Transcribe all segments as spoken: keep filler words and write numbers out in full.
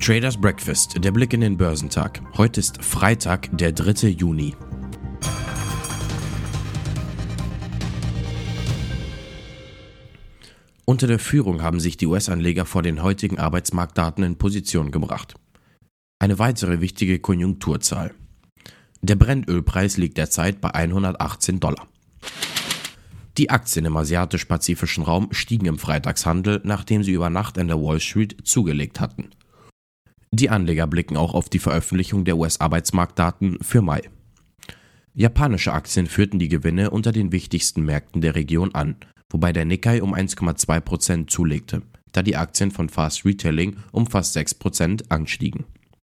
Traders Breakfast, der Blick in den Börsentag. Heute ist Freitag, der dritte Juni. Unter der Führung haben sich die U S-Anleger vor den heutigen Arbeitsmarktdaten in Position gebracht. Eine weitere wichtige Konjunkturzahl. Der Brennölpreis liegt derzeit bei hundertachtzehn Dollar. Die Aktien im asiatisch-pazifischen Raum stiegen im Freitagshandel, nachdem sie über Nacht an der Wall Street zugelegt hatten. Die Anleger blicken auch auf die Veröffentlichung der U S-Arbeitsmarktdaten für Mai. Japanische Aktien führten die Gewinne unter den wichtigsten Märkten der Region an, wobei der Nikkei um eins Komma zwei Prozent zulegte, da die Aktien von Fast Retailing um fast sechs Prozent anstiegen.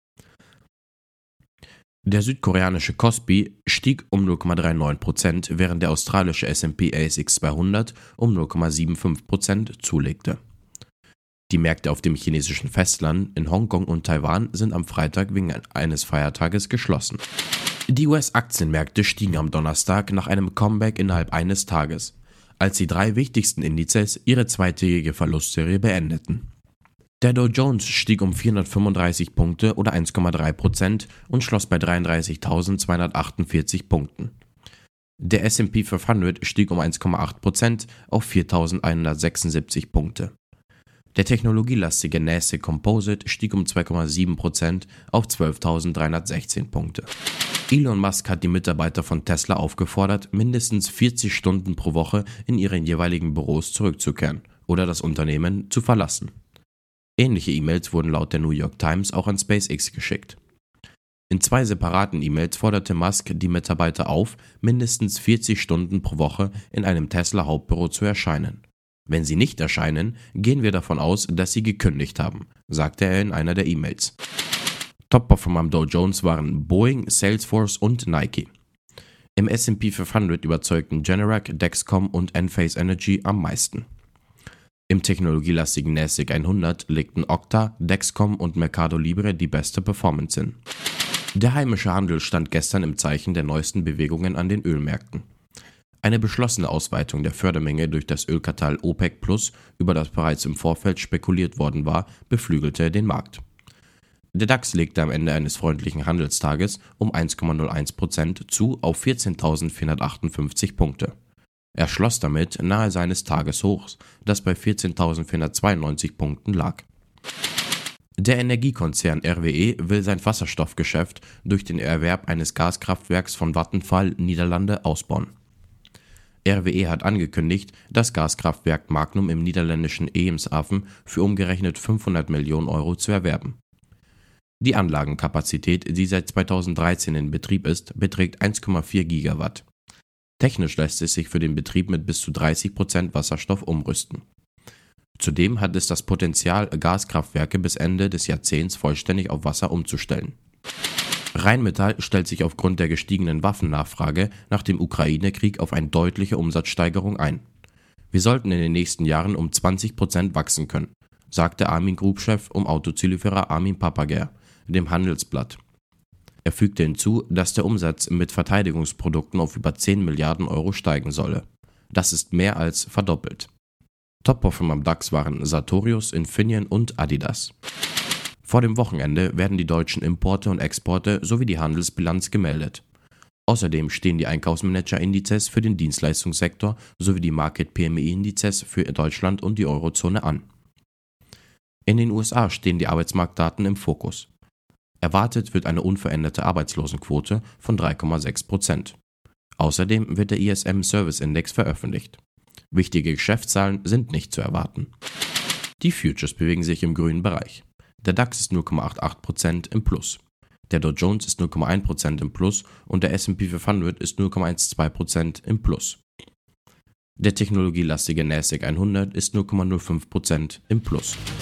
Der südkoreanische Kospi stieg um null Komma neununddreißig Prozent, während der australische S and P A S X zweihundert um null Komma fünfundsiebzig Prozent zulegte. Die Märkte auf dem chinesischen Festland, in Hongkong und Taiwan sind am Freitag wegen eines Feiertages geschlossen. Die U S-Aktienmärkte stiegen am Donnerstag nach einem Comeback innerhalb eines Tages, als die drei wichtigsten Indizes ihre zweitägige Verlustserie beendeten. Der Dow Jones stieg um vierhundertfünfunddreißig Punkte oder eins Komma drei Prozent und schloss bei dreiunddreißigtausendzweihundertachtundvierzig Punkten. Der S and P fünfhundert stieg um eins Komma acht Prozent auf viertausendeinhundertsechsundsiebzig Punkte. Der technologielastige Nasdaq Composite stieg um zwei Komma sieben Prozent auf zwölftausenddreihundertsechzehn Punkte. Elon Musk hat die Mitarbeiter von Tesla aufgefordert, mindestens vierzig Stunden pro Woche in ihren jeweiligen Büros zurückzukehren oder das Unternehmen zu verlassen. Ähnliche E-Mails wurden laut der New York Times auch an SpaceX geschickt. In zwei separaten E-Mails forderte Musk die Mitarbeiter auf, mindestens vierzig Stunden pro Woche in einem Tesla-Hauptbüro zu erscheinen. Wenn sie nicht erscheinen, gehen wir davon aus, dass sie gekündigt haben, sagte er in einer der E-Mails. Top-Performer am Dow Jones waren Boeing, Salesforce und Nike. Im S and P fünfhundert überzeugten Generac, Dexcom und Enphase Energy am meisten. Im technologielastigen Nasdaq hundert legten Okta, Dexcom und Mercado Libre die beste Performance hin. Der heimische Handel stand gestern im Zeichen der neuesten Bewegungen an den Ölmärkten. Eine beschlossene Ausweitung der Fördermenge durch das Ölkartell OPEC Plus, über das bereits im Vorfeld spekuliert worden war, beflügelte den Markt. Der DAX legte am Ende eines freundlichen Handelstages um eins Komma null eins Prozent zu auf vierzehntausendvierhundertachtundfünfzig Punkte. Er schloss damit nahe seines Tageshochs, das bei vierzehntausendvierhundertzweiundneunzig Punkten lag. Der Energiekonzern R W E will sein Wasserstoffgeschäft durch den Erwerb eines Gaskraftwerks von Vattenfall, Niederlande, ausbauen. R W E hat angekündigt, das Gaskraftwerk Magnum im niederländischen Eemshaven für umgerechnet fünfhundert Millionen Euro zu erwerben. Die Anlagenkapazität, die seit zweitausenddreizehn in Betrieb ist, beträgt eins Komma vier Gigawatt. Technisch lässt es sich für den Betrieb mit bis zu dreißig Prozent Wasserstoff umrüsten. Zudem hat es das Potenzial, Gaskraftwerke bis Ende des Jahrzehnts vollständig auf Wasser umzustellen. Rheinmetall stellt sich aufgrund der gestiegenen Waffennachfrage nach dem Ukraine-Krieg auf eine deutliche Umsatzsteigerung ein. Wir sollten in den nächsten Jahren um zwanzig Prozent wachsen können, sagte Armin Group-Chef um Autozulieferer Armin Papager dem Handelsblatt. Er fügte hinzu, dass der Umsatz mit Verteidigungsprodukten auf über zehn Milliarden Euro steigen solle. Das ist mehr als verdoppelt. Top-Performer am DAX waren Sartorius, Infineon und Adidas. Vor dem Wochenende werden die deutschen Importe und Exporte sowie die Handelsbilanz gemeldet. Außerdem stehen die Einkaufsmanager-Indizes für den Dienstleistungssektor sowie die Market-P M I-Indizes für Deutschland und die Eurozone an. In den U S A stehen die Arbeitsmarktdaten im Fokus. Erwartet wird eine unveränderte Arbeitslosenquote von drei Komma sechs Prozent. Außerdem wird der I S M-Service-Index veröffentlicht. Wichtige Geschäftszahlen sind nicht zu erwarten. Die Futures bewegen sich im grünen Bereich. Der DAX ist null Komma achtundachtzig Prozent im Plus. Der Dow Jones ist null Komma eins Prozent im Plus und der S and P fünfhundert ist null Komma zwölf Prozent im Plus. Der technologielastige Nasdaq hundert ist null Komma null fünf Prozent im Plus.